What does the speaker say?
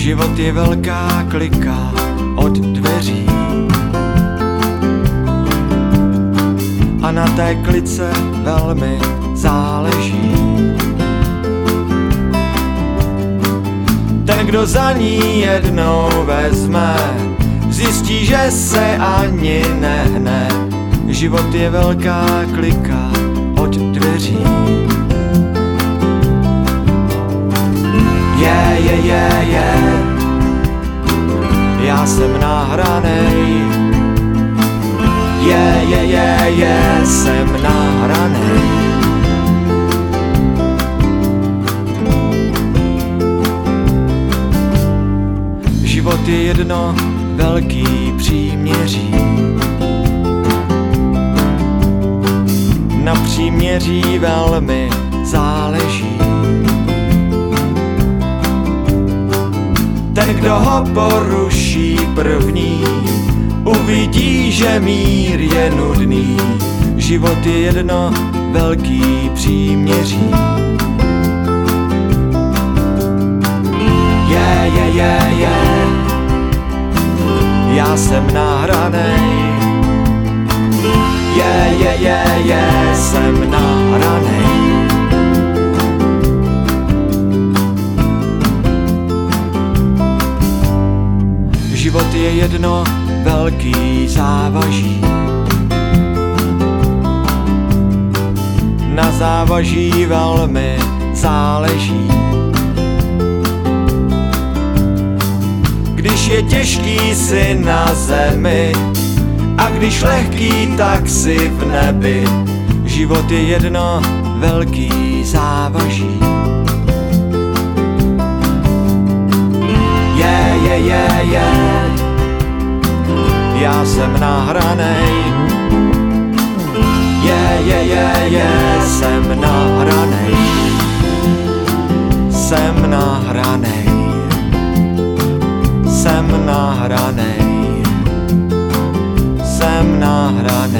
Život je velká klika od dveří a na té klice velmi záleží. Ten, kdo za ní jednou vezme, zjistí, že se ani nehne. Život je velká klika od dveří. Já jsem nahranej. Jsem nahranej. Život je jedno velký příměří. Na příměří velmi záleží. Ten, kdo ho poruší první, uvidí, že mír je nudný. Život je jedno velký příměří. Já jsem nahranej. Jsem nahranej. Život je jedno velký závaží. Na závaží velmi záleží. Když je těžký, si na zemi, a když lehký, tak si v nebi. Život je jedno velký závaží. Já jsem nahranej. Jsem nahranej. Jsem nahranej. Jsem nahranej. Jsem nahranej.